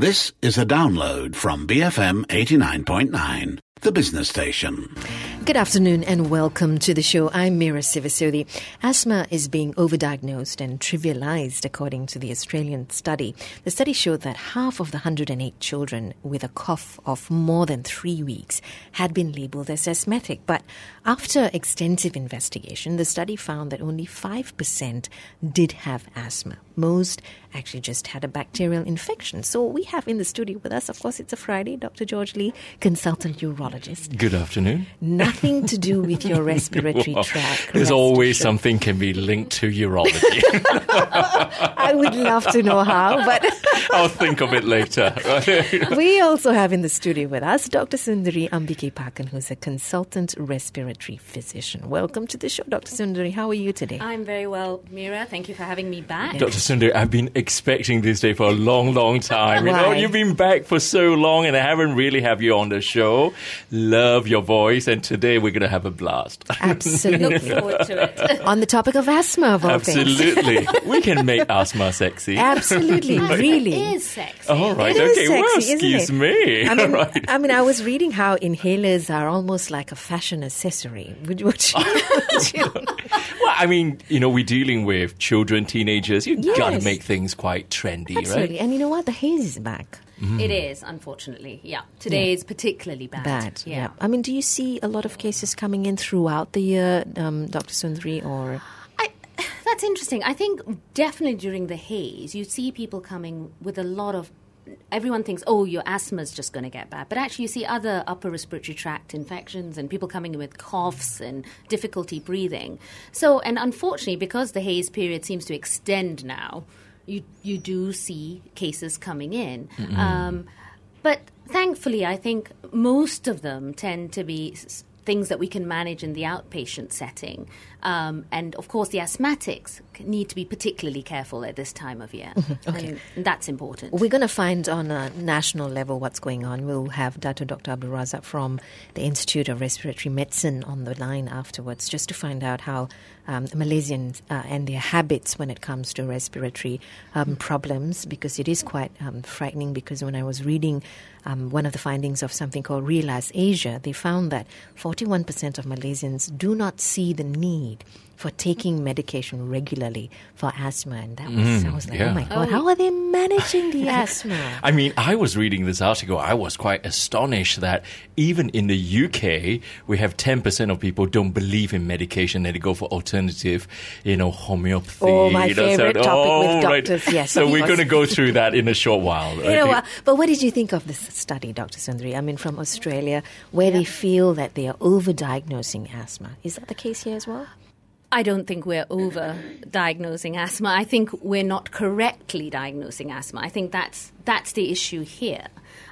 This is a download from BFM 89.9, the business station. Good afternoon and welcome to the show. I'm Mira Sivasudi. Asthma is being overdiagnosed and trivialized according to the Australian study. The study showed that half of the 108 children with a cough of more than 3 weeks had been labelled as asthmatic. But after extensive investigation, the study found that only 5% did have asthma. Most actually just had a bacterial infection. So we have in the studio with us, of course, it's a Friday, Dr. George Lee, consultant urologist. Good afternoon. Nothing to do with your respiratory tract. There's always something can be linked to urology. I would love to know how, but I'll think of it later. We also have in the studio with us Dr. Sundari Ambikepakan, who's a consultant respiratory physician. Welcome to the show, Dr. Sundari. How are you today? I'm very well, Mira. Thank you for having me back. Dr. Sundari, I've been expecting this day for a long, long time. You know, Why? you've been back for so long and I haven't really have you on the show. Love your voice and today we're going to have a blast. Absolutely. Look forward to it. On the topic of asthma, of all things. Absolutely. We can make asthma sexy. Absolutely, really. It is sexy. All right, It is okay. Well, sexy, isn't excuse it? me. I mean, All right. I was reading how inhalers are almost like a fashion accessory. Would you Well, I mean, you know, we're dealing with children, teenagers. You've got to Yes. make things quite trendy, Absolutely. right? And you know what? The haze is back. It is, unfortunately. Yeah. Today is particularly bad. Bad. Yeah. I mean, do you see a lot of cases coming in throughout the year, Dr. Sundari, or... That's interesting. I think definitely during the haze, you see people coming with a lot of. Everyone thinks, oh, your asthma is just going to get bad. But actually, you see other upper respiratory tract infections and people coming in with coughs and difficulty breathing. So, and unfortunately, because the haze period seems to extend now, you do see cases coming in. But thankfully, I think most of them tend to be things that we can manage in the outpatient setting. And, of course, the asthmatics need to be particularly careful at this time of year. Okay. And that's important. We're going to find on a national level what's going on. We'll have Dr. Abdul Razak from the Institute of Respiratory Medicine on the line afterwards just to find out how Malaysians and their habits when it comes to respiratory problems, because it is quite frightening. Because when I was reading one of the findings of something called Realize Asia, they found that 41% of Malaysians do not see the need for taking medication regularly for asthma. And that was, I was like, yeah. oh my God, how are they managing the asthma? I mean, I was reading this article. I was quite astonished that even in the UK, we have 10% of people don't believe in medication and they go for alternative, homeopathy. Oh, my favorite topic with right. doctors, yes. So of we're course. going to go through that in a short while. You know what? But what did you think of this study, Dr. Sundari? I mean, from Australia, where they feel that they are overdiagnosing asthma. Is that the case here as well? I don't think we're over-diagnosing asthma. I think we're not correctly diagnosing asthma. I think that's the issue here.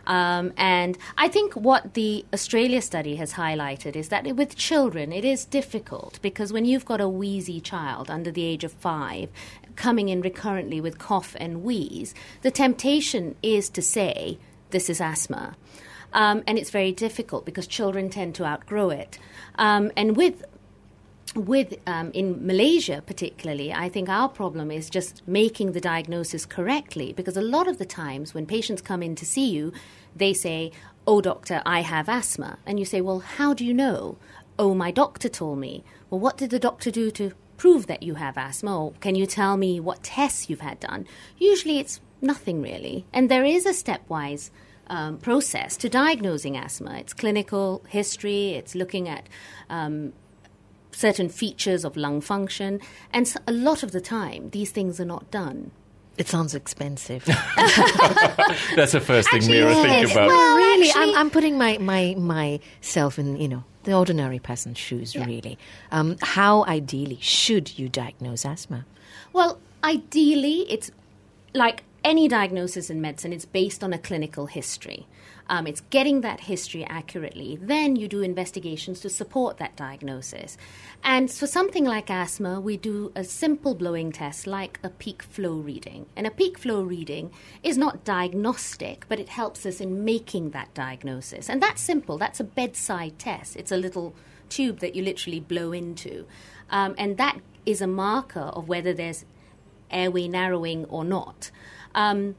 And I think what the Australia study has highlighted is that with children, it is difficult because when you've got a wheezy child under the age of 5 coming in recurrently with cough and wheeze, the temptation is to say, this is asthma. And it's very difficult because children tend to outgrow it. And with in Malaysia particularly, I think our problem is just making the diagnosis correctly, because a lot of the times when patients come in to see you, they say, oh, doctor, I have asthma. And you say, well, how do you know? Oh, my doctor told me. Well, what did the doctor do to prove that you have asthma? Or can you tell me what tests you've had done? Usually it's nothing really. And there is a stepwise process to diagnosing asthma. It's clinical history, it's looking at certain features of lung function, and so a lot of the time these things are not done. It sounds expensive. That's the first thing Mira Yes. think about. Well, really, actually- I'm putting myself in, the ordinary person's shoes, really. How ideally should you diagnose asthma? Well, ideally, it's like any diagnosis in medicine, it's based on a clinical history. It's getting that history accurately. Then you do investigations to support that diagnosis. And for something like asthma, we do a simple blowing test like a peak flow reading. And a peak flow reading is not diagnostic, but it helps us in making that diagnosis. And that's simple. That's a bedside test. It's a little tube that you literally blow into. And that is a marker of whether there's airway narrowing or not.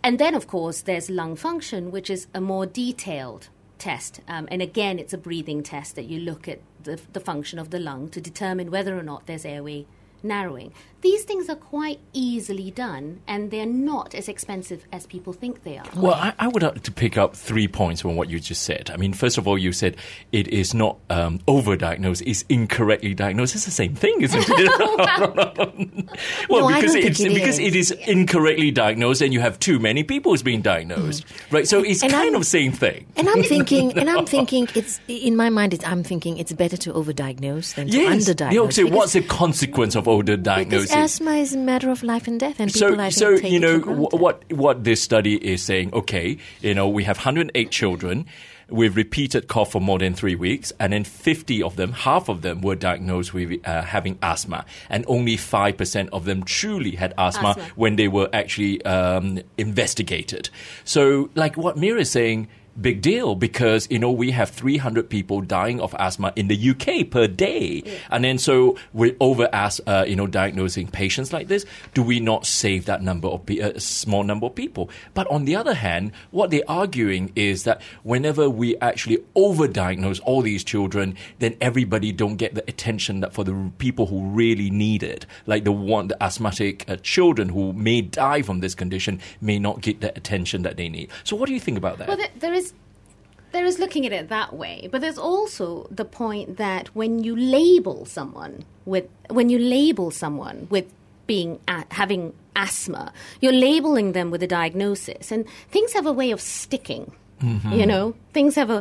And then, of course, there's lung function, which is a more detailed test. And again, it's a breathing test that you look at the function of the lung to determine whether or not there's airway narrowing. These things are quite easily done, and they're not as expensive as people think they are. Well, I would like to pick up 3 points from what you just said. I mean, first of all, you said it is not overdiagnosed, it's incorrectly diagnosed. It's the same thing, isn't it? Well, No, because it is incorrectly diagnosed, and you have too many people who's being diagnosed, right? So it's kind of the same thing. And I'm thinking, it's in my mind. I'm thinking it's better to overdiagose than to underdiagnose. You know, so what's the consequence of overdiagnosing? Because asthma is a matter of life and death, and people take you know it for granted. what this study is saying. Okay, you know, we have 108 children with repeated cough for more than 3 weeks, and then 50 of them, half of them, were diagnosed with having asthma, and only 5% of them truly had asthma when they were actually investigated. So, like what Mira is saying. Big deal, because, you know, we have 300 people dying of asthma in the UK per day. Yeah. And then so we're diagnosing patients like this. Do we not save that number of a small number of people? But on the other hand, what they're arguing is that whenever we actually overdiagnose all these children, then everybody don't get the attention that for the people who really need it. Like the asthmatic children who may die from this condition may not get the attention that they need. So what do you think about that? Well, there is looking at it that way, but there's also the point that when you label someone with being having asthma, you're labeling them with a diagnosis, and things have a way of sticking. Mm-hmm. You know, things have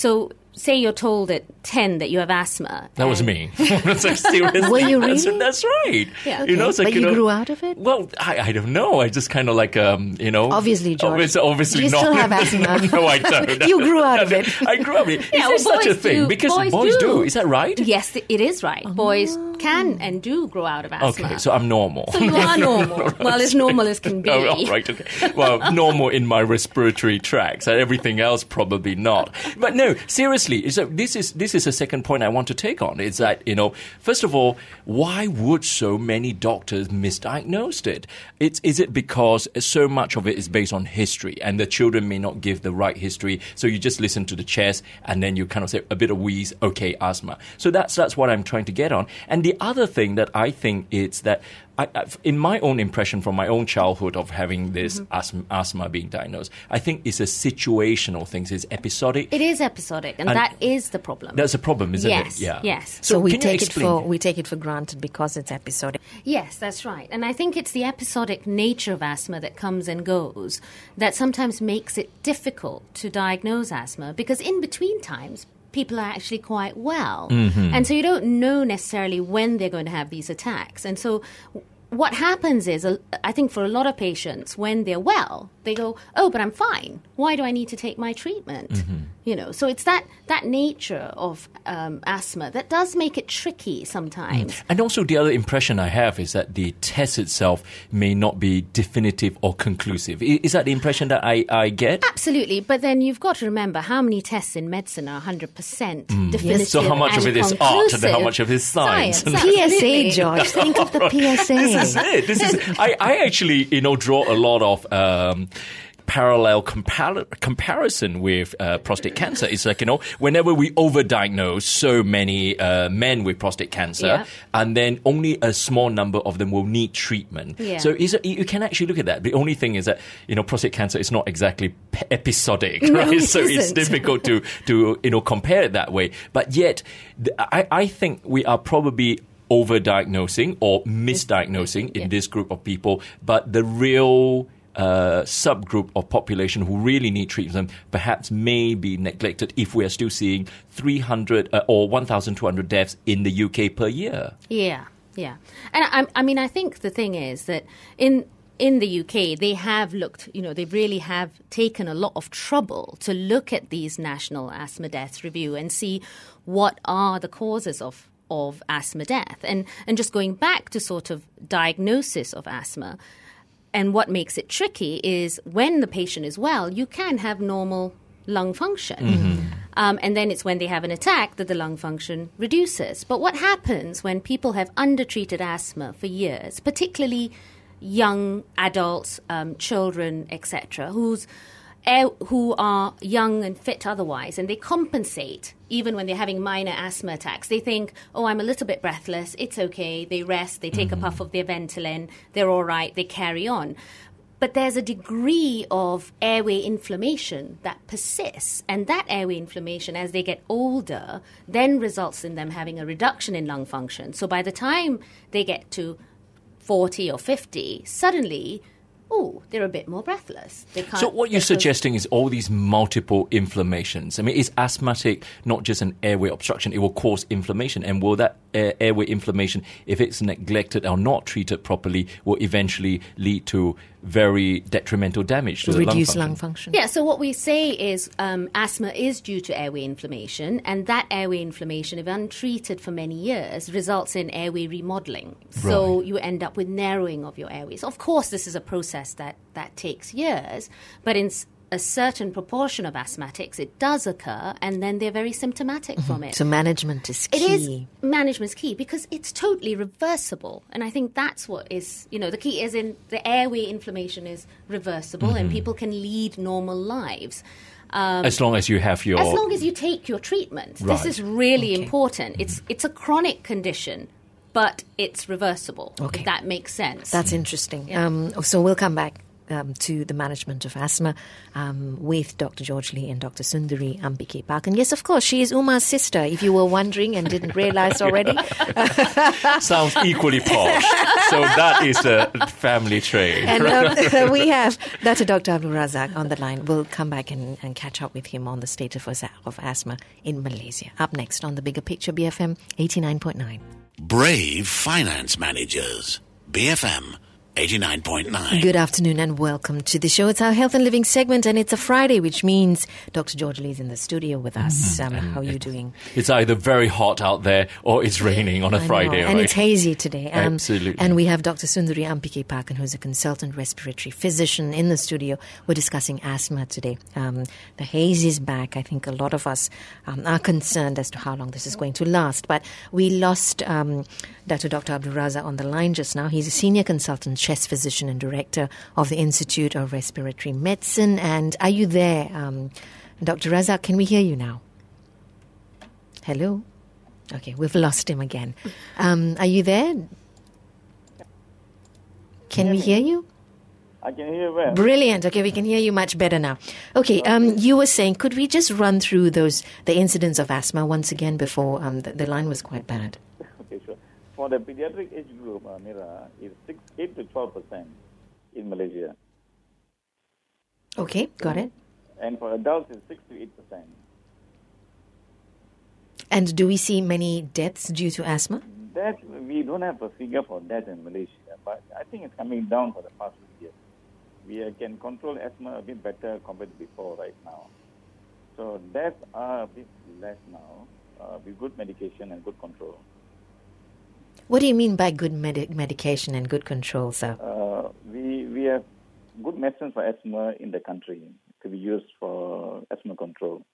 say you're told at 10 that you have asthma. That was me. Seriously. Were you really? That's right. Yeah, okay. You know, it's like, but you grew out of it? Well, I don't know. I just kind of like, Obviously, George. Obviously you not. Still have asthma. No, I don't. You grew out of it. I grew out of it. Is there such a thing? Because boys do. Is that right? Yes, it is right. Boys can and do grow out of asthma. Okay, so I'm normal. So you are normal. Well, as normal as can be. Oh, right, okay. Well, normal in my respiratory tracts, and everything else probably not. But no, seriously, so this is a second point I want to take on. It's that, you know, first of all, why would so many doctors misdiagnose it? Is it because so much of it is based on history, and the children may not give the right history, so you just listen to the chest, and then you kind of say a bit of wheeze, okay, asthma. So that's what I'm trying to get on. And the other thing that I think is that in my own impression from my own childhood of having this asthma being diagnosed, I think it's a situational thing. It's episodic. It is episodic, and that is the problem. That's a problem, isn't it? Yeah. Yes. So we take it for granted because it's episodic. Yes, that's right. And I think it's the episodic nature of asthma that comes and goes that sometimes makes it difficult to diagnose asthma, because in between times people are actually quite well. Mm-hmm. And so you don't know necessarily when they're going to have these attacks. And so what happens is, I think for a lot of patients, when they're well, they go, oh, but I'm fine. Why do I need to take my treatment? Mm-hmm. You know, so it's that nature of asthma that does make it tricky sometimes. And also the other impression I have is that the test itself may not be definitive or conclusive. Is that the impression that I get? Absolutely. But then you've got to remember how many tests in medicine are 100% definitive. So how much of it is art and how much of it is science? PSA, George. Think of the PSA. This is it. I actually, draw a lot of parallel comparison with prostate cancer. It's like, whenever we overdiagnose so many men with prostate cancer, and then only a small number of them will need treatment. Yeah. So you can actually look at that. The only thing is that, prostate cancer is not exactly episodic, right? No, so it's difficult to compare it that way. But yet, I think we are probably overdiagnosing or misdiagnosing in this group of people, but the real subgroup of population who really need treatment perhaps may be neglected if we are still seeing 300 or 1,200 deaths in the UK per year. Yeah. And I think the thing is that in the UK, they have looked, they really have taken a lot of trouble to look at these national asthma deaths review and see what are the causes of asthma death. And just going back to sort of diagnosis of asthma, and what makes it tricky is when the patient is well, you can have normal lung function. Mm-hmm. And then it's when they have an attack that the lung function reduces. But what happens when people have undertreated asthma for years, particularly young adults, children, etc., who are young and fit otherwise, and they compensate even when they're having minor asthma attacks. They think, oh, I'm a little bit breathless, it's okay, they rest, they take a puff of their Ventolin, they're all right, they carry on. But there's a degree of airway inflammation that persists, and that airway inflammation, as they get older, then results in them having a reduction in lung function. So by the time they get to 40 or 50, suddenly, they're a bit more breathless. They can't. So what you're suggesting is all these multiple inflammations. I mean, is asthmatic not just an airway obstruction? It will cause inflammation. And will that airway inflammation, if it's neglected or not treated properly, will eventually lead to very detrimental damage to the reduced lung function? Yeah, so what we say is asthma is due to airway inflammation, and that airway inflammation, if untreated for many years, results in airway remodeling. So you end up with narrowing of your airways. Of course, this is a process that takes years, but in a certain proportion of asthmatics, it does occur, and then they're very symptomatic from it. So management is key. It is management's key because it's totally reversible. And I think that's what is, the key is in the airway inflammation is reversible and people can lead normal lives. As long as you have your... As long as you take your treatment. Right. This is really important. It's a chronic condition, but it's reversible, if that makes sense. That's interesting. So we'll come back to the management of asthma with Dr. George Lee and Dr. Sundari Ambike-Pak. And yes, of course, she is Uma's sister, if you were wondering and didn't realize already. Sounds equally posh. So that is a family trait. And we have Dr. Abdul Razak on the line. We'll come back and catch up with him on the status of asthma in Malaysia. Up next on The Bigger Picture, BFM 89.9. Brave Finance Managers. BFM 89.9. Good afternoon and welcome to the show. It's our Health and Living segment, and it's a Friday, which means Dr. George Lee is in the studio with us. How are you doing? It's either very hot out there or it's raining on a Friday. And it's hazy today. Absolutely. And we have Dr. Sundari Ambike-Pak, who's a consultant respiratory physician in the studio. We're discussing asthma today. The haze is back. I think a lot of us are concerned as to how long this is going to last. But we lost Dr. Abdul Razak on the line just now. He's a senior consultant, chest physician and director of the Institute of Respiratory Medicine. And are you there? Dr. Razak, can we hear you now? Hello? Okay, we've lost him again. Are you there? Can we hear you? I can hear you well. Brilliant. Okay, we can hear you much better now. Okay, you were saying, could we just run through the incidents of asthma once again before the line was quite bad? Okay, sure. For the pediatric age group, Mira, it's 8 to 12% in Malaysia. Okay, got it. And for adults, it's 6 to 8%. And do we see many deaths due to asthma? That we don't have a figure for that in Malaysia, but I think it's coming down for the past few years. We can control asthma a bit better compared to before right now. So deaths are a bit less now with good medication and good control. What do you mean by good medication and good control, sir? We have good medicines for asthma in the country to be used for asthma control.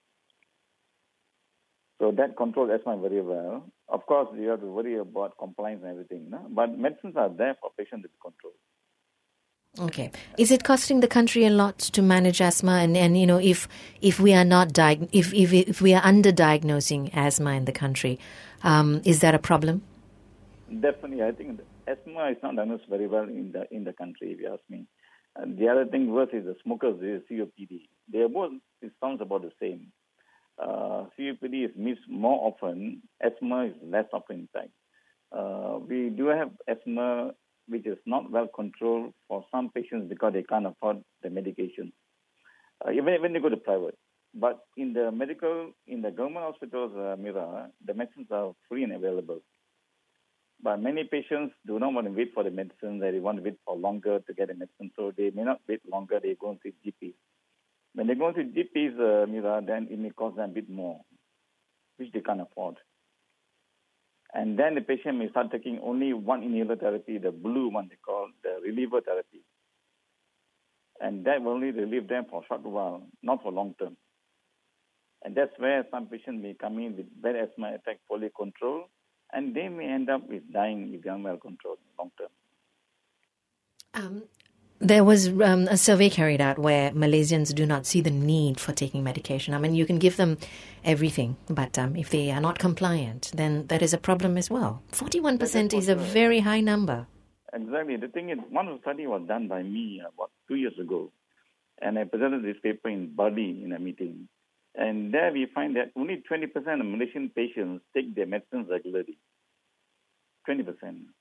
So that controls asthma very well. Of course, you have to worry about compliance and everything, no? But medicines are there for patients to be controlled. Okay. Is it costing the country a lot to manage asthma? And if we are not if we are underdiagnosing asthma in the country, is that a problem? Definitely, I think asthma is not diagnosed very well in the country, if you ask me. And the other thing worse is the smokers, the COPD. They are both, it sounds about the same. COPD is missed more often. Asthma is less often, in fact. We do have asthma which is not well controlled for some patients because they can't afford the medication, even when they go to private. But in the government hospitals, Mira, the medicines are free and available. But many patients do not want to wait for the medicine. They want to wait for longer to get the medicine. So they may not wait longer. They go and see GPs. When they go to GPs, Mira, then it may cost them a bit more, which they can't afford. And then the patient may start taking only one inhaler therapy, the blue one they call the reliever therapy. And that will only relieve them for a short while, not for long term. And that's where some patients may come in with bad asthma attack, poorly controlled, and they may end up with dying if they are well controlled long term. There was a survey carried out where Malaysians do not see the need for taking medication. I mean, you can give them everything, but if they are not compliant, then that is a problem as well. 41% is a very high number. Exactly. The thing is, one study was done by me about 2 years ago, and I presented this paper in Bali in a meeting. And there we find that only 20% of Malaysian patients take their medicines regularly. 20%.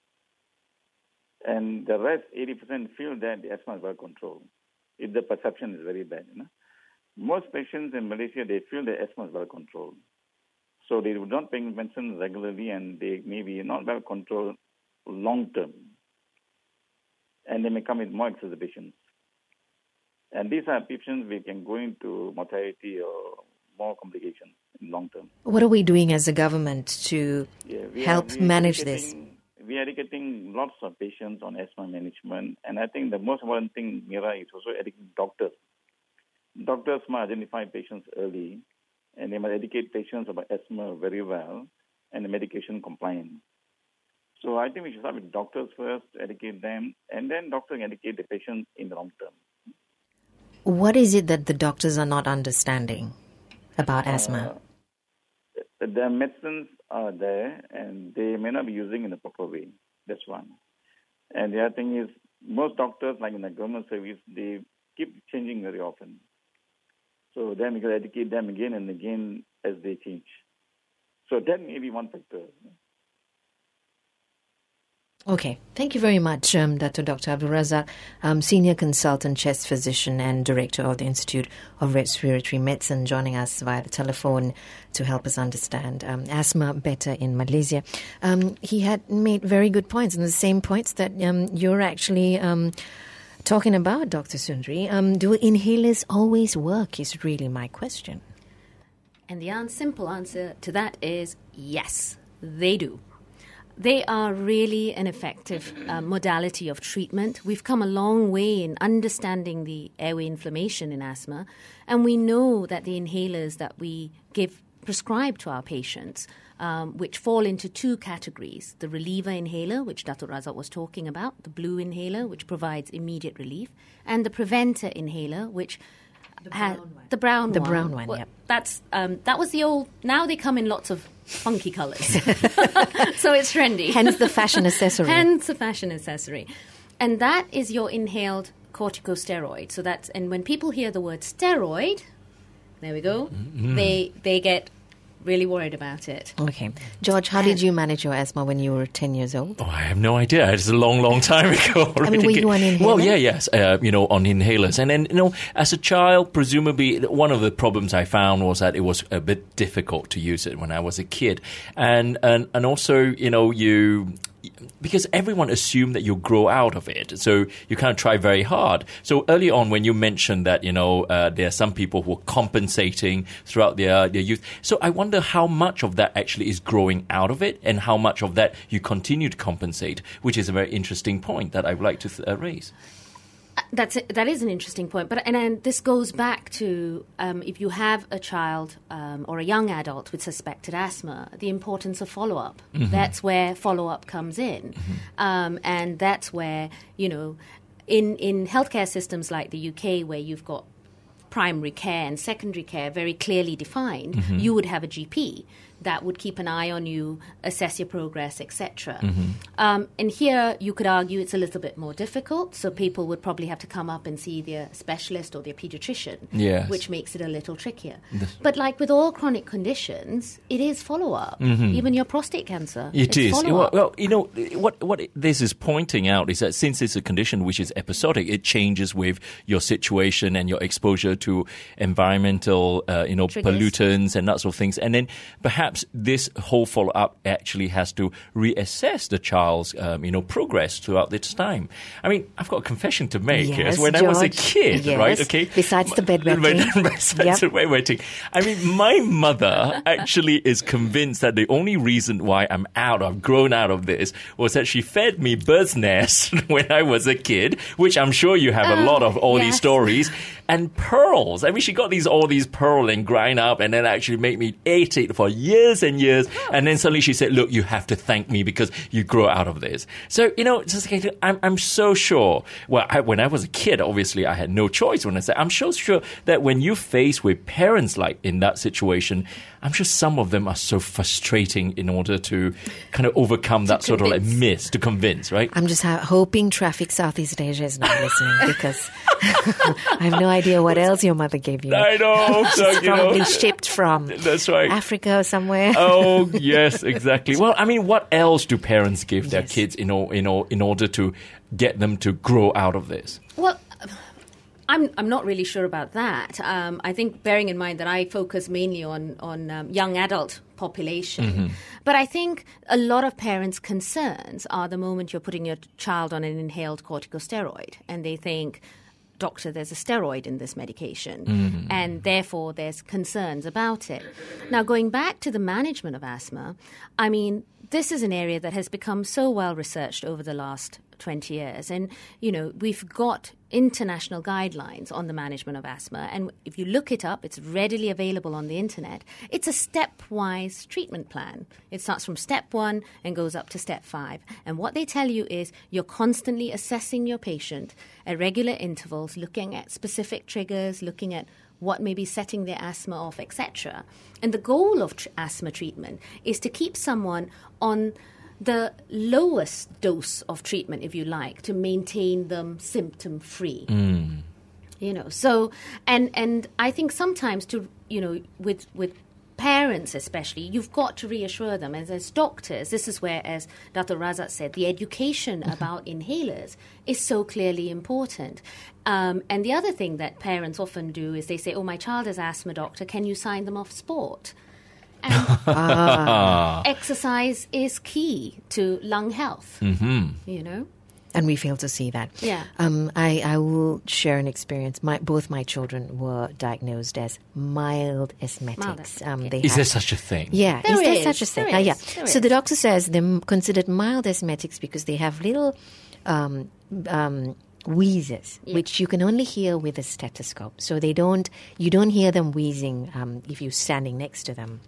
And the rest, 80%, feel that the asthma is well controlled, if the perception is very bad. Most patients in Malaysia, they feel the asthma is well controlled. So they would not take medicine regularly, and they may be not well controlled long term. And they may come with more exacerbations. And these are patients we can go into mortality or more complications in long term. What are we doing as a government to help manage this? We are educating lots of patients on asthma management, and I think the most important thing, Mira, is also educating doctors. Doctors must identify patients early, and they must educate patients about asthma very well and the medication compliance. So I think we should start with doctors first, educate them, and then doctors educate the patients in the long term. What is it that the doctors are not understanding about asthma? The medicines are there, and they may not be using in the proper way. That's one. And the other thing is, most doctors, like in the government service, they keep changing very often. So then we got to educate them again and again as they change. So that may be one factor. Okay, thank you very much, Dr. Abdul Razak, Senior Consultant Chest Physician and Director of the Institute of Respiratory Medicine, joining us via the telephone to help us understand asthma better in Malaysia. He had made very good points, and the same points that you're actually talking about, Dr. Sundri. Do inhalers always work is really my question. And the simple answer to that is yes, they do. They are really an effective modality of treatment. We've come a long way in understanding the airway inflammation in asthma, and we know that the inhalers that we prescribe to our patients, which fall into two categories: the reliever inhaler, which Dr. Razak was talking about, the blue inhaler, which provides immediate relief, and the preventer inhaler, which the brown one. Yep. That was the old. Now they come in lots of funky colours, so it's trendy. Hence the fashion accessory. And that is your inhaled corticosteroid. So and when people hear the word steroid, there we go. Mm-hmm. They get really worried about it. Okay. George, how did you manage your asthma when you were 10 years old? Oh, I have no idea. It's a long, long time ago. I mean, were you on inhalers? Well, yes, on inhalers. And then, as a child, presumably, one of the problems I found was that it was a bit difficult to use it when I was a kid. And also, because everyone assumed that you'll grow out of it, so you can't try very hard. So early on, when you mentioned that, there are some people who are compensating throughout their youth, so I wonder how much of that actually is growing out of it and how much of that you continue to compensate, which is a very interesting point that I would like to raise. That is an interesting point, and this goes back to if you have a child or a young adult with suspected asthma, the importance of follow-up. Mm-hmm. That's where follow-up comes in, and that's where in healthcare systems like the UK, where you've got primary care and secondary care very clearly defined, mm-hmm. you would have a GP that would keep an eye on you, assess your progress, etc. Mm-hmm. And here you could argue it's a little bit more difficult, so people would probably have to come up and see their specialist or their pediatrician, yes. which makes it a little trickier. But like with all chronic conditions, it is follow-up. Mm-hmm. Even your prostate cancer, it's is. Follow-up. Well, what this is pointing out is that since it's a condition which is episodic, it changes with your situation and your exposure to environmental, pollutants and that sort of things. And then perhaps this whole follow-up actually has to reassess the child's, progress throughout this time. I mean, I've got a confession to make. Yes, when George, I was a kid, yes. right? Okay. Besides the bedwetting. Besides the bedwetting. I mean, my mother actually is convinced that the only reason why I've grown out of this was that she fed me bird's nest when I was a kid, which I'm sure you have a lot of all these stories. And per pearls. I mean, she got all these pearls and grind up and then actually make me eat it for years and years. And then suddenly she said, look, you have to thank me because you grow out of this. So, just I'm so sure. Well, when I was a kid, obviously I had no choice when I said, I'm so sure that when you face with parents like in that situation, I'm sure some of them are so frustrating in order to kind of overcome that sort of like miss to convince, right? I'm just hoping Traffic Southeast Asia is not listening because I have no idea what else your mother gave you. I know. So, She's probably shipped from that's right. Africa or somewhere. Oh, yes, exactly. Well, I mean, what else do parents give their kids in order to get them to grow out of this? Well, I'm not really sure about that. I think bearing in mind that I focus mainly on young adult population, but I think a lot of parents' concerns are the moment you're putting your child on an inhaled corticosteroid and they think, doctor, there's a steroid in this medication, and therefore there's concerns about it. Now, going back to the management of asthma, I mean, this is an area that has become so well researched over the last 20 years. And, we've got international guidelines on the management of asthma. And if you look it up, it's readily available on the internet. It's a stepwise treatment plan. It starts from step 1 and goes up to step 5. And what they tell you is you're constantly assessing your patient at regular intervals, looking at specific triggers, looking at what may be setting their asthma off, etc. And the goal of asthma treatment is to keep someone on the lowest dose of treatment, if you like, to maintain them symptom-free. So, and I think sometimes with parents especially, you've got to reassure them. As doctors, this is where, as Dr. Razak said, the education about inhalers is so clearly important. And the other thing that parents often do is they say, my child has asthma, doctor, can you sign them off sport? And exercise is key to lung health, And we fail to see that. Yeah. I will share an experience. Both my children were diagnosed as mild asthmatics. Is there such a thing? Yeah. There is is. such a thing? There Yeah. is. There So the is. doctor says they're considered mild asthmatics because they have little wheezes, which you can only hear with a stethoscope. So you don't hear them wheezing if you're standing next to them.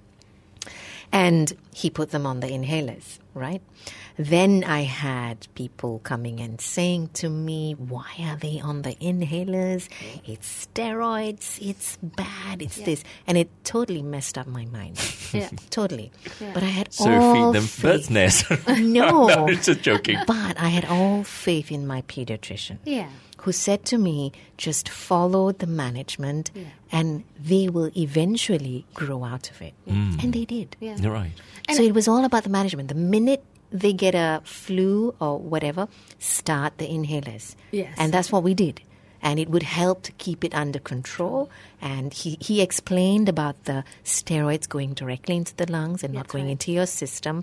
And he put them on the inhalers, right? Then I had people coming and saying to me, why are they on the inhalers? It's steroids, it's bad, it's this. And it totally messed up my mind. Yeah. Totally. Yeah. But I had So all feed them faith. bird's nest. No. No, it's just joking. But I had all faith in my pediatrician. Yeah. Who said to me, just follow the management and they will eventually grow out of it. And they did. Yeah. You're right. So it was all about the management. The minute they get a flu or whatever, start the inhalers. Yes. And that's what we did. And it would help to keep it under control. And he explained about the steroids going directly into the lungs and not going into your system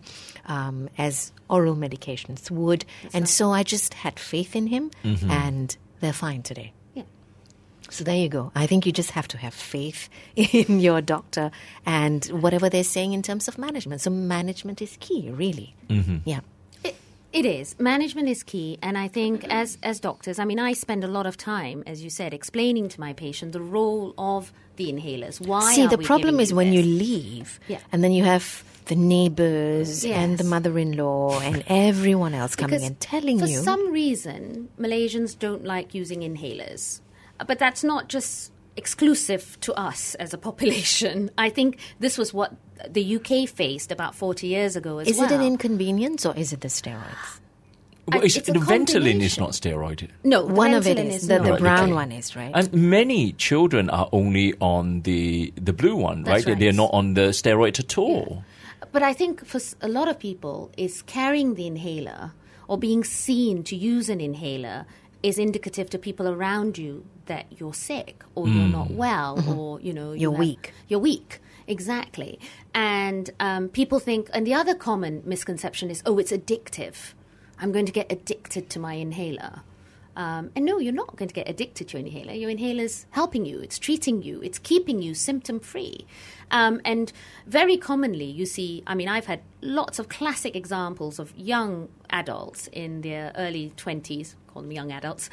as oral medications would. So I just had faith in him and they're fine today. Yeah. So there you go. I think you just have to have faith in your doctor and whatever they're saying in terms of management. So management is key, really. Yeah. It is. Management is key. And I think as doctors, I mean, I spend a lot of time, as you said, explaining to my patient the role of the inhalers. Why See, are the we problem giving is when you this? leave Yeah. and then you have the neighbors and the Yes. mother-in-law and everyone else coming Because and telling for you. some reason, Malaysians don't like using inhalers. But that's not just exclusive to us as a population. I think this was what the UK faced about 40 years ago as Is well. it an inconvenience or is it the steroids? Well, It's a the Ventolin is combination. not steroid. No, the One of it Ventolin is. not. The Right, brown okay. one is, right? And many children are only on the blue one, That's right? right. They're not on the steroid at all. But I think for a lot of people, is carrying the inhaler or being seen to use an inhaler is indicative to people around you that you're sick or you're not well or, You're weak. You're weak, exactly. And people think, and the other common misconception is, it's addictive. I'm going to get addicted to my inhaler. And no, you're not going to get addicted to your inhaler. Your inhaler's helping you. It's treating you. It's keeping you symptom-free. And very commonly you see, I mean, I've had lots of classic examples of young adults in their early 20s, call them young adults,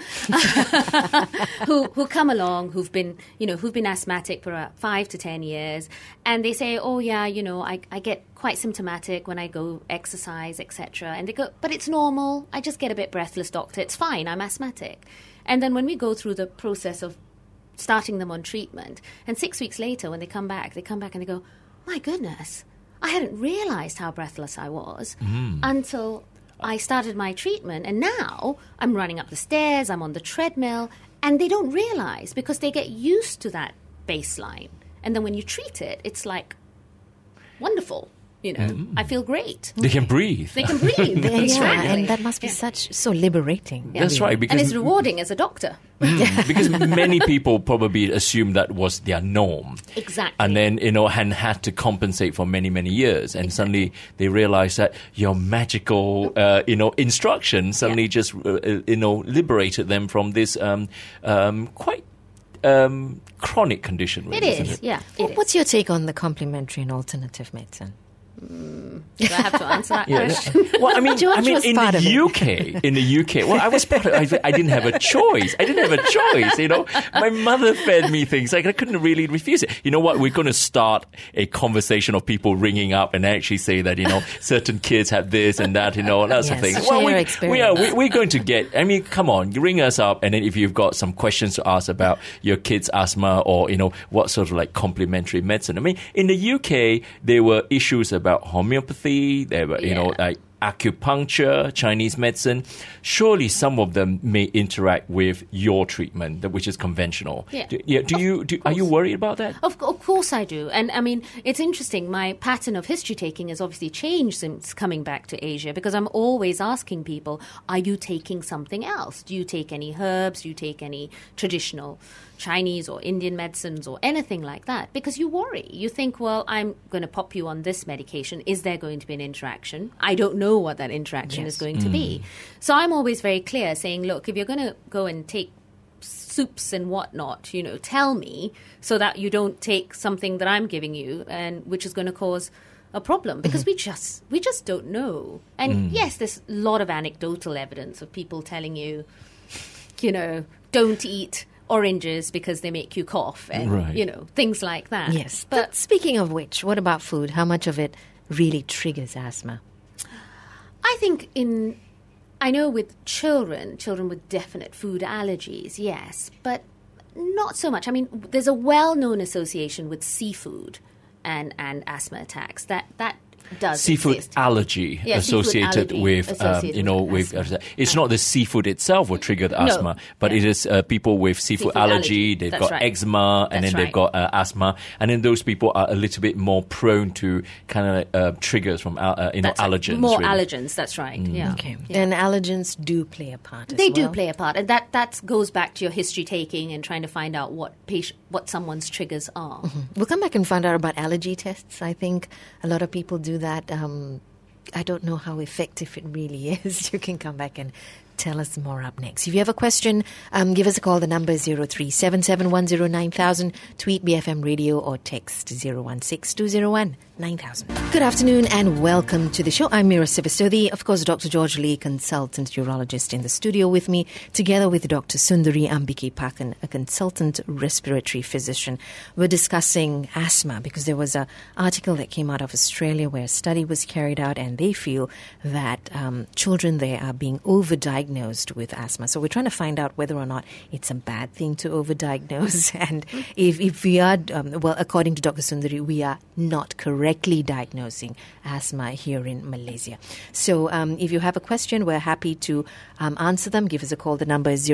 who come along, who've been asthmatic for about 5 to 10 years, and they say, oh yeah, I get quite symptomatic when I go exercise, etc. And they go, but it's normal. I just get a bit breathless, doctor. It's fine. I'm asthmatic. And then when we go through the process of starting them on treatment, and 6 weeks later, when they come back and they go, my goodness, I hadn't realized how breathless I was until I started my treatment, and now I'm running up the stairs, I'm on the treadmill, and they don't realize because they get used to that baseline. And then when you treat it, it's like wonderful. I feel great. They can breathe. They can breathe. That's right. And that must be so liberating. Yeah. That's right. And it's rewarding as a doctor. Because many people probably assume that was their norm. Exactly. And then, and had to compensate for many, many years. And suddenly they realize that your magical, instructions suddenly just, liberated them from this quite chronic condition. Really, It is, yeah. What's your take on the complementary and alternative medicine? Do I have to answer that question? Well, I mean, George was in part the of UK, well, I was part of it. I didn't have a choice. My mother fed me things. Like, I couldn't really refuse it. You know what? We're going to start a conversation of people ringing up and actually say that, certain kids have this and that, lots of things. We're going to get, come on, you ring us up, and then if you've got some questions to ask about your kid's asthma or, what sort of like complementary medicine. I mean, in the UK, there were issues about homeopathy, there were, like acupuncture, Chinese medicine. Surely some of them may interact with your treatment, which is conventional. Yeah. Are you worried about that? Of course I do. And I mean, it's interesting. My pattern of history taking has obviously changed since coming back to Asia, because I'm always asking people, are you taking something else? Do you take any herbs? Do you take any traditional Chinese or Indian medicines or anything like that? Because you worry. You think, well, I'm going to pop you on this medication. Is there going to be an interaction? I don't know what that interaction is going to be. So I'm always very clear, saying, look, if you're going to go and take soups and whatnot, tell me, so that you don't take something that I'm giving you and which is going to cause a problem, because we just don't know. And yes, there's a lot of anecdotal evidence of people telling you, don't eat oranges because they make you cough and, things like that. Yes. But speaking of which, what about food? How much of it really triggers asthma? I think I know with children with definite food allergies, yes, but not so much. I mean, there's a well-known association with seafood and asthma attacks. That does seafood exist. allergy associated with it's not the seafood itself will trigger the asthma, but it is people with seafood allergy. They've got eczema, and then they've got asthma, and then those people are a little bit more prone to kind of triggers from allergens. More really. Allergens, that's right. Yeah. Okay. Then allergens do play a part as They well. do play a part, and that goes back to your history taking and trying to find out what someone's triggers are. We'll come back and find out about allergy tests. I think a lot of people do that. I don't know how effective it really is. You can come back and tell us more up next. If you have a question, give us a call. The number is 03-7710-9000. Tweet BFM Radio or text 016-201-9000. Good afternoon and welcome to the show. I'm Mira Sivasodi. Of course, Dr. George Lee, consultant urologist, in the studio with me, together with Dr. Sundari Ambiki-Pakan, a consultant respiratory physician. We're discussing asthma because there was an article that came out of Australia where a study was carried out, and they feel that children there are being overdiagnosed with asthma. So we're trying to find out whether or not it's a bad thing to overdiagnose. And if we are, according to Dr. Sundari, we are not correctly diagnosing asthma here in Malaysia. So if you have a question, we're happy to answer them. Give us a call. The number is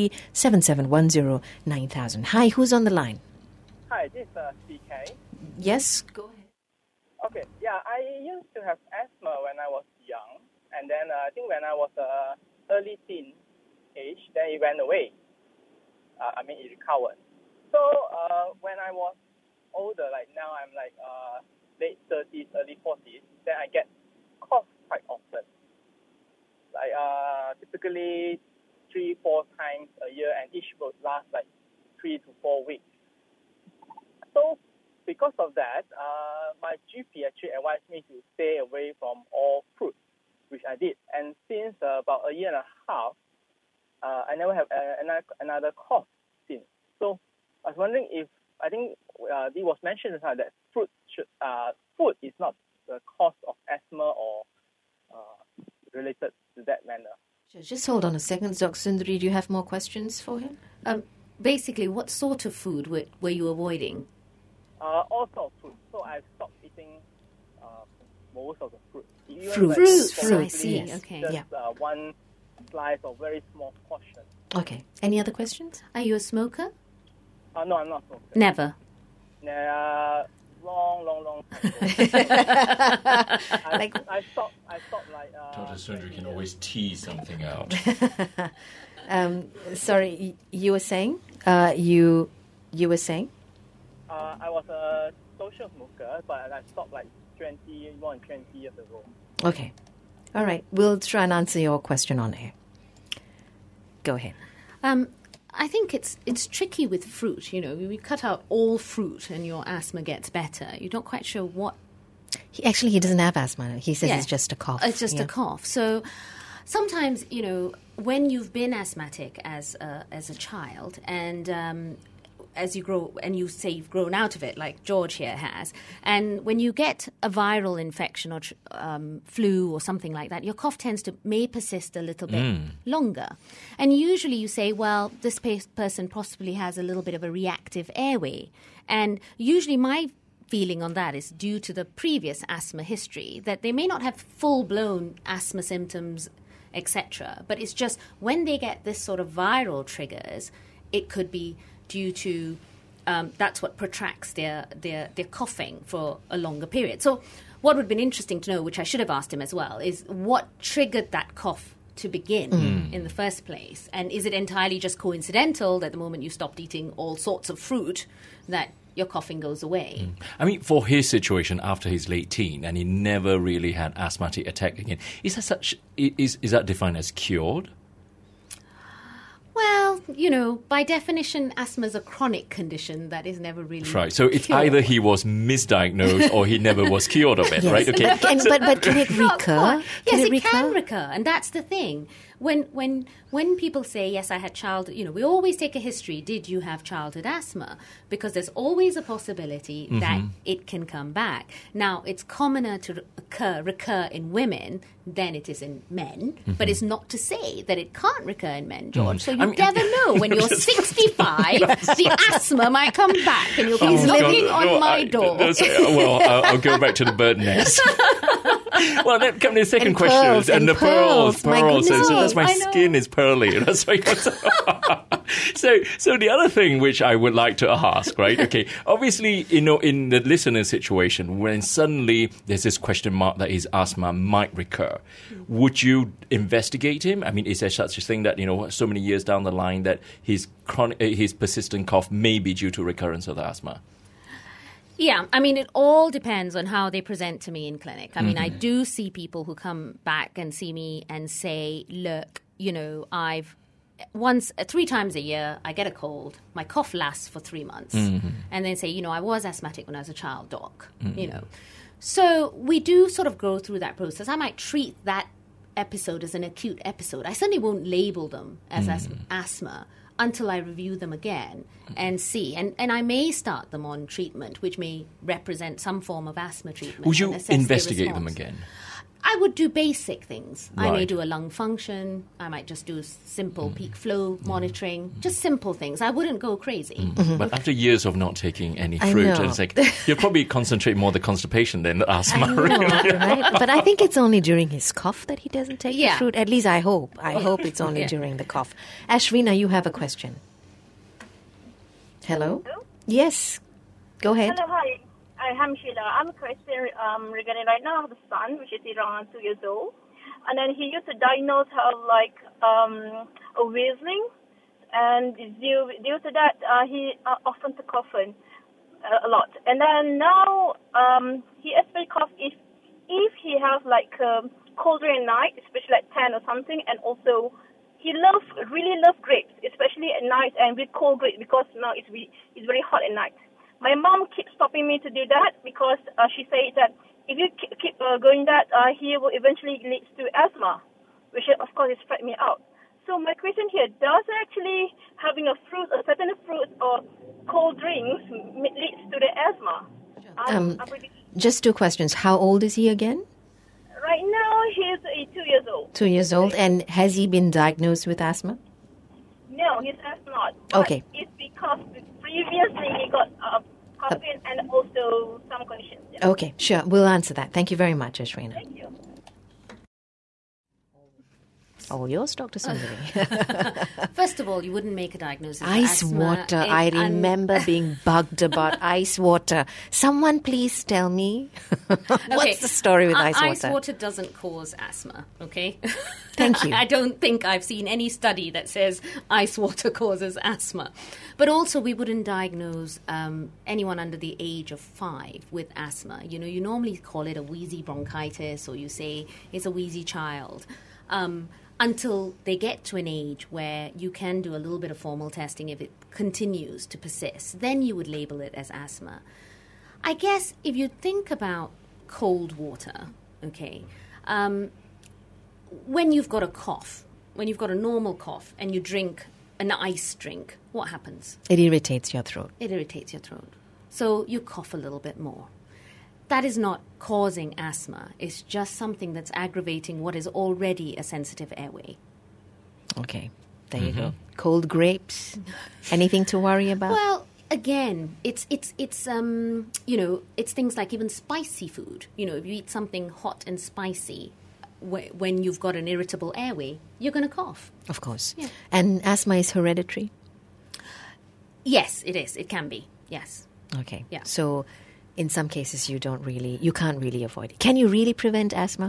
03-7710-9000. Hi, who's on the line? Hi, this is CK. Yes, go ahead. Okay, yeah, I used to have asthma when I was young, and then I think when I was early teen age, then it went away. It recovered. So when I was older, like now I'm like late 30s, early 40s, then I get cough quite often. Like typically 3-4 times a year, and each would last like 3 to 4 weeks. So because of that, my GP actually advised me to stay away from all fruit, which I did. And since about a year and a half, I never have another cough since. So I was wondering if, I think it was mentioned that food is not the cause of asthma or related to that manner. Just hold on a second. Dr. Sundari, do you have more questions for him? Basically, what sort of food were you avoiding? All sorts of fruit. So I stopped eating most of the fruit. Fruits, I see. yes. Okay. Just one slice or very small portion. Okay. Any other questions? Are you a smoker? No, I'm not smoking. Never. Long. I stopped like. Dr. Sundari can always tease something out. Sorry, you were saying? You were saying? I was a social smoker, but I stopped like 20 years ago. Okay. All right. We'll try and answer your question on air. Go ahead. I think it's tricky with fruit. You know, you cut out all fruit and your asthma gets better. You're not quite sure what. He doesn't have asthma. He says it's just a cough. It's just a cough. So sometimes, you know, when you've been asthmatic as a child and as you grow, and you say you've grown out of it, like George here has, and when you get a viral infection or flu or something like that, your cough may persist a little bit longer. And usually you say, well, this person possibly has a little bit of a reactive airway. And usually my feeling on that is due to the previous asthma history, that they may not have full-blown asthma symptoms, etc. But it's just when they get this sort of viral triggers, it could be due to that's what protracts their coughing for a longer period. So what would have been interesting to know, which I should have asked him as well, is what triggered that cough to begin in the first place? And is it entirely just coincidental that the moment you stopped eating all sorts of fruit that your coughing goes away? I mean, for his situation after his late teen, and he never really had asthmatic attack again, is that defined as cured? Well, you know, by definition, asthma is a chronic condition that is never really right. So it's cured. either he was misdiagnosed or he never was cured of it, Yes. right? Okay. But can it recur? Yes, it can recur, and that's the thing. When people say, yes, I had childhood, you know, we always take a history. Did you have childhood asthma? Because there's always a possibility that it can come back. Now, it's commoner to recur in women than it is in men, but it's not to say that it can't recur in men, George. So you never know. When you're 65, the asthma might come back, and you'll be knocking on my door. I'll go back to the bird nest. Well, then come to the second question. Pearls, and the pearls. My goodness. So that's my I know. skin is pearly. That's why. So the other thing which I would like to ask, right? Okay, obviously, you know, in the listener situation, when suddenly there's this question mark that his asthma might recur, would you investigate him? I mean, is there such a thing that, you know, so many years down the line that his persistent cough may be due to recurrence of the asthma? Yeah, I mean, it all depends on how they present to me in clinic. I mean, I do see people who come back and see me and say, look, you know, 3 times a year, I get a cold. My cough lasts for 3 months. And then say, you know, I was asthmatic when I was a child, doc, you know. So we do sort of go through that process. I might treat that episode as an acute episode. I certainly won't label them as asthma until I review them again and see. And I may start them on treatment, which may represent some form of asthma treatment. Would you and assess their investigate them response. again? I would do basic things. I may Right. do a lung function. I might just do simple peak flow monitoring. Just simple things. I wouldn't go crazy. But after years of not taking any I fruit, know. it's like you'll probably concentrate more on the constipation than the asthma. I know, right? But I think it's only during his cough that he doesn't take the Yeah. fruit. At least I hope. I hope it's only during the cough. Ashrina, you have a question. Hello? Yes. Go ahead. Hello, hi. I'm Sheila. I'm a question regarding right now I have a son, which is around 2 years old. And then he used to diagnose have like a wheezing. And due to that, he often took coughing a lot. And then now he especially coughs if he has like colder at night, especially like 10 or something. And also he really loves grapes, especially at night and with cold grapes because now it's very hot at night. My mom keeps stopping me to do that because she says that if you keep going that, he will eventually lead to asthma, which of course is freaked me out. So my question here, does actually having a certain fruit or cold drinks leads to the asthma? I'm pretty Just 2 questions. How old is he again? Right now, he's 2 years old. 2 years old. And has he been diagnosed with asthma? No, he has not. But Okay. it's because previously he got coughing and also some conditions. Yeah. Okay, sure. We'll answer that. Thank you very much, Ashwina. Thank you. All yours, Dr. Sundari. First of all, you wouldn't make a diagnosis of Ice asthma water. in I remember being bugged about ice water. Someone please tell me. What's the story with ice water? Ice water doesn't cause asthma, okay? Thank you. I don't think I've seen any study that says ice water causes asthma. But also, we wouldn't diagnose anyone under the age of 5 with asthma. You know, you normally call it a wheezy bronchitis, or you say it's a wheezy child. Until they get to an age where you can do a little bit of formal testing if it continues to persist. Then you would label it as asthma. I guess if you think about cold water, okay, when you've got a cough, when you've got a normal cough and you drink an ice drink, what happens? It irritates your throat. It irritates your throat. So you cough a little bit more. That is not causing asthma. It's just something that's aggravating what is already a sensitive airway. Okay, there you go. Cold grapes. Anything to worry about? Well, again, it's you know, it's things like even spicy food. You know, if you eat something hot and spicy, when you've got an irritable airway, you're going to cough. Of course. Yeah. And asthma is hereditary? Yes, it is. It can be. Yes. Okay. Yeah. So in some cases you can't really avoid it. Can you really prevent asthma?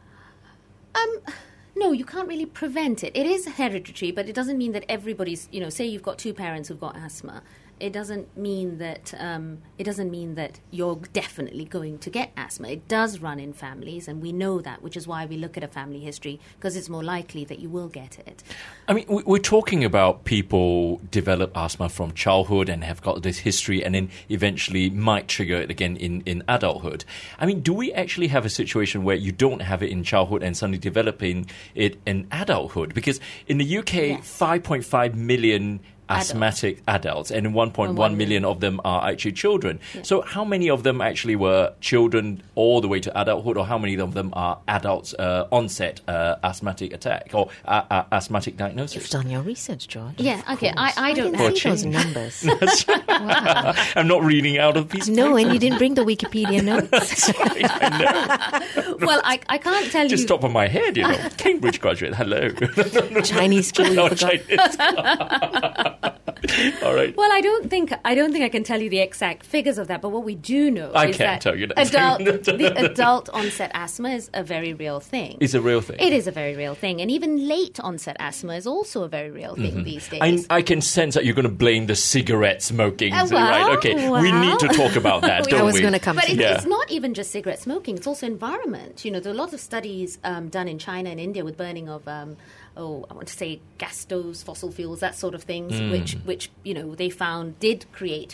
No, you can't really prevent it. It is hereditary, but it doesn't mean that everybody's, you know, say you've got 2 parents who've got asthma. It doesn't mean that you're definitely going to get asthma. It does run in families, and we know that, which is why we look at a family history, because it's more likely that you will get it. I mean, we're talking about people develop asthma from childhood and have got this history and then eventually might trigger it again in adulthood. I mean, do we actually have a situation where you don't have it in childhood and suddenly developing it in adulthood? Because in the UK, Yes. 5.5 million asthmatic adults, and 1.1 million of them are actually children. Yeah. So how many of them actually were children all the way to adulthood, or how many of them are adults onset asthmatic attack or asthmatic You've diagnosis? done your research, George. Yeah, okay, I don't I know. didn't see those numbers. I'm not reading out of a piece of No, paper. and you didn't bring the Wikipedia notes. Well, I can't tell Just you. top of my head, you know. Cambridge graduate, hello. Chinese school, you Oh, forgot. Chinese. All right. Well, I don't think I can tell you the exact figures of that, but what we do know I is can that tell you that. the adult onset asthma is a very real thing. It's a real thing. It is a very real thing, and even late onset asthma is also a very real thing these days. I can sense that you're going to blame the cigarette smoking. Well, Right, okay. We well. need to talk about that, don't we? I was going to come But to it's, that. Yeah. it's not even just cigarette smoking; it's also environment. You know, there are a lot of studies done in China and India with burning of, I want to say gas stoves, fossil fuels, that sort of things, which you know they found did create,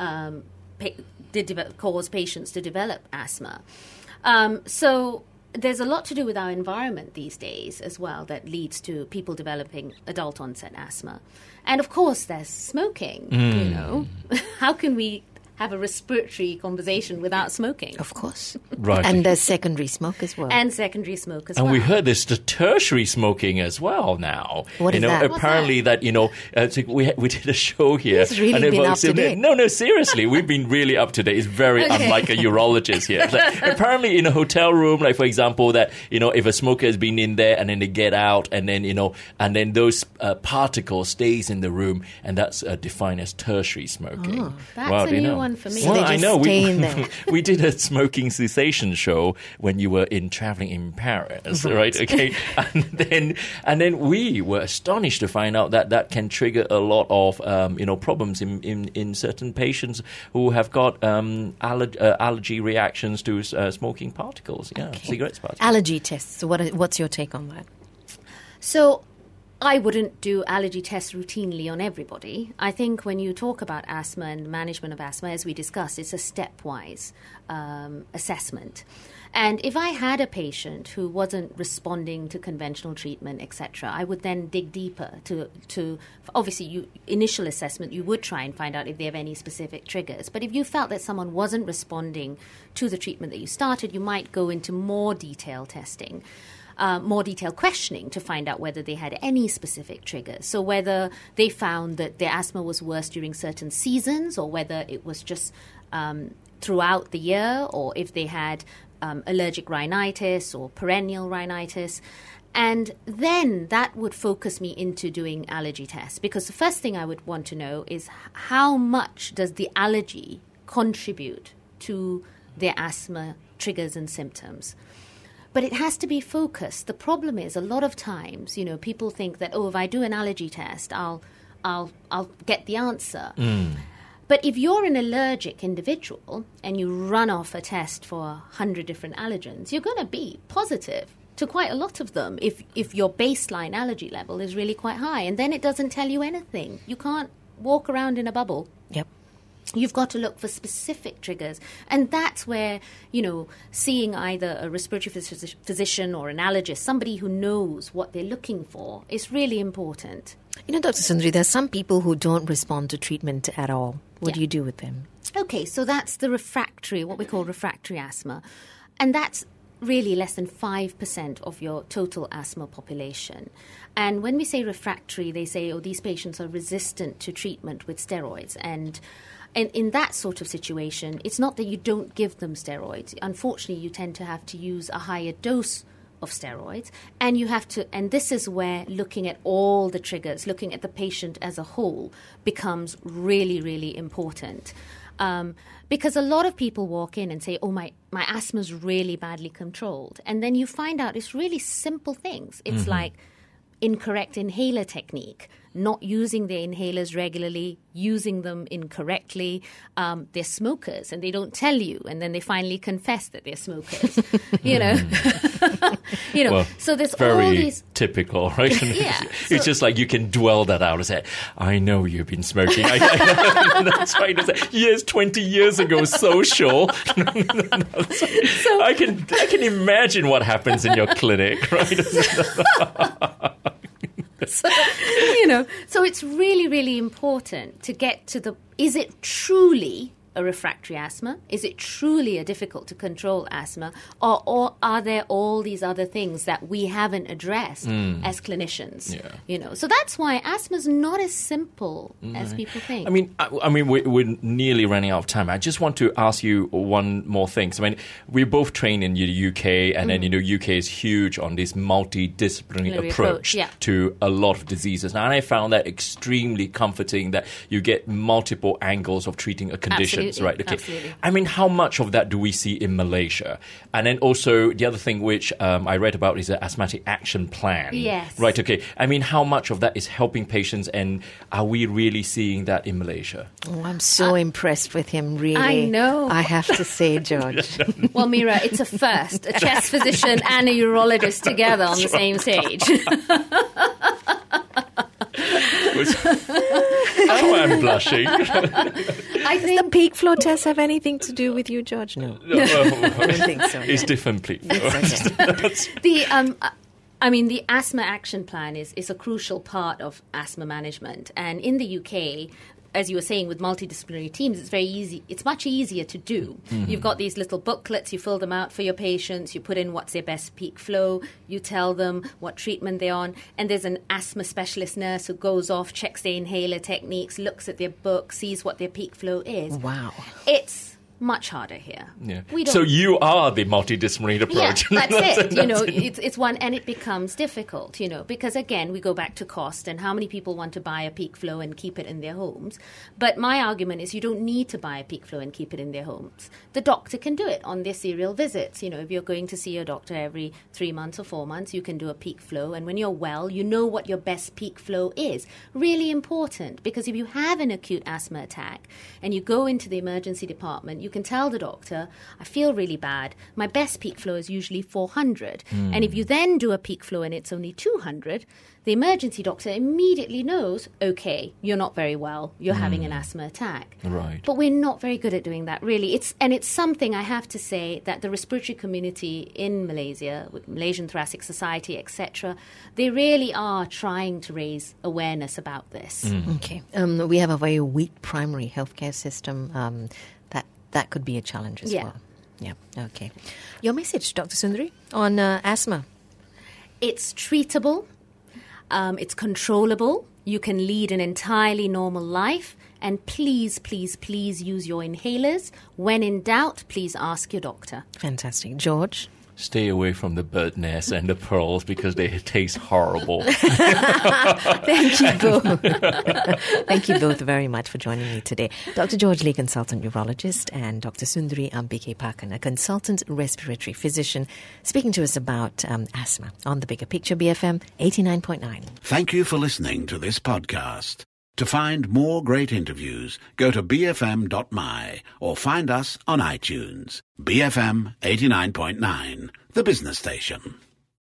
cause patients to develop asthma. So there's a lot to do with our environment these days as well that leads to people developing adult onset asthma. And of course, there's smoking. You know, how can we have a respiratory conversation without smoking? Of course. Right. And there's secondary smoke as well. And secondary smoke as And well. we heard there's the tertiary smoking as well now. What is you know, that? Apparently that, you know, we did a show here. He's really and it been was- up to date. No, seriously, we've been really up to date. It's very Okay. unlike a urologist here. Like, apparently in a hotel room, like for example, that, you know, if a smoker has been in there and then they get out and then, you know, and then those particles stays in the room, and that's defined as tertiary smoking. Oh, that's Wow, a do you new know? one for me. So they Well, I just know. stay in there. We did a smoking cessation show when you were traveling in Paris, right? Okay, and then we were astonished to find out that that can trigger a lot of problems in certain patients who have got allergy reactions to smoking particles. Yeah, cigarettes particles. Allergy tests. So what's your take on that? So I wouldn't do allergy tests routinely on everybody. I think when you talk about asthma and management of asthma, as we discussed, it's a stepwise assessment. And if I had a patient who wasn't responding to conventional treatment, etc., I would then dig deeper to obviously, initial assessment, you would try and find out if they have any specific triggers. But if you felt that someone wasn't responding to the treatment that you started, you might go into more detailed testing. More detailed questioning to find out whether they had any specific triggers. So whether they found that their asthma was worse during certain seasons, or whether it was just throughout the year, or if they had allergic rhinitis or perennial rhinitis. And then that would focus me into doing allergy tests, because the first thing I would want to know is how much does the allergy contribute to their asthma triggers and symptoms. But it has to be focused. The problem is, a lot of times, people think that, if I do an allergy test, I'll get the answer. But if you're an allergic individual and you run off a test for 100 different allergens, you're going to be positive to quite a lot of them if your baseline allergy level is really quite high. And then it doesn't tell you anything. You can't walk around in a bubble. Yep. You've got to look for specific triggers. And that's where, seeing either a respiratory physician or an allergist, somebody who knows what they're looking for, is really important. Dr. Sundari, there are some people who don't respond to treatment at all. What do you do with them? Okay, so that's the what we call refractory asthma. And that's really less than 5% of your total asthma population. And when we say refractory, they say, these patients are resistant to treatment with steroids. And in that sort of situation, it's not that you don't give them steroids. Unfortunately, you tend to have to use a higher dose of steroids, and you have to, and this is where looking at all the triggers, looking at the patient as a whole, becomes really, really important. Because a lot of people walk in and say, my asthma's really badly controlled. And then you find out it's really simple things. It's like incorrect inhaler technique, not using their inhalers regularly, using them incorrectly. They're smokers and they don't tell you, and then they finally confess that they're smokers. Well, so there's very all these typical, right? Yeah, it's just like you can dwell that out and say, I know you've been smoking. That's right. Yes, 20 years ago, social. So I can imagine what happens in your clinic, right? So it's really, really important to get to is it truly a refractory asthma? Is it truly a difficult to control asthma? Or are there all these other things that we haven't addressed as clinicians? Yeah. So that's why asthma is not as simple as people think. I mean, we're nearly running out of time. I just want to ask you one more thing. So, we both train in the UK, and then, UK is huge on this multidisciplinary approach to a lot of diseases. And I found that extremely comforting, that you get multiple angles of treating a condition. Right. Okay. Absolutely. I mean, how much of that do we see in Malaysia? And then also the other thing which I read about is the asthmatic action plan. Yes. Right. Okay. I mean, how much of that is helping patients, and are we really seeing that in Malaysia? Oh, I'm so impressed with him, really. I know. I have to say, George. Well, Mira, it's a first. A chest physician and a urologist together on the same stage. Oh, I'm blushing. Does the peak flow test have anything to do with you, George? No. I don't think so. It's different peak flow. The asthma action plan is a crucial part of asthma management. And in the UK, as you were saying, with multidisciplinary teams, it's very easy. It's much easier to do. You've got these little booklets. You fill them out for your patients. You put in what's their best peak flow. You tell them what treatment they're on. And there's an asthma specialist nurse who goes off, checks their inhaler techniques, looks at their book, sees what their peak flow is. Wow. It's much harder here. Yeah. So you are the multidisciplinary approach. Yeah, that's it. It's one, and it becomes difficult, because again, we go back to cost and how many people want to buy a peak flow and keep it in their homes. But my argument is you don't need to buy a peak flow and keep it in their homes. The doctor can do it on their serial visits. If you're going to see your doctor every 3 months or 4 months, you can do a peak flow. And when you're well, you know what your best peak flow is. Really important, because if you have an acute asthma attack and you go into the emergency department, you can tell the doctor, I feel really bad. My best peak flow is usually 400. And if you then do a peak flow and it's only 200, the emergency doctor immediately knows, okay, you're not very well. You're having an asthma attack. Right. But we're not very good at doing that, really. It's something, I have to say, that the respiratory community in Malaysia, with Malaysian Thoracic Society, etc., they really are trying to raise awareness about this. Okay. We have a very weak primary healthcare system. That could be a challenge as well. Yeah. Okay. Your message, Dr. Sundari, on asthma? It's treatable. It's controllable. You can lead an entirely normal life. And please, please, please use your inhalers. When in doubt, please ask your doctor. Fantastic. George? Stay away from the bird nest and the pearls because they taste horrible. Thank you both. Thank you both very much for joining me today. Dr. George Lee, consultant urologist, and Dr. Sundari Ambike-Pakan, a consultant respiratory physician, speaking to us about asthma on The Bigger Picture, BFM 89.9. Thank you for listening to this podcast. To find more great interviews, go to bfm.my or find us on iTunes. BFM 89.9, the business station.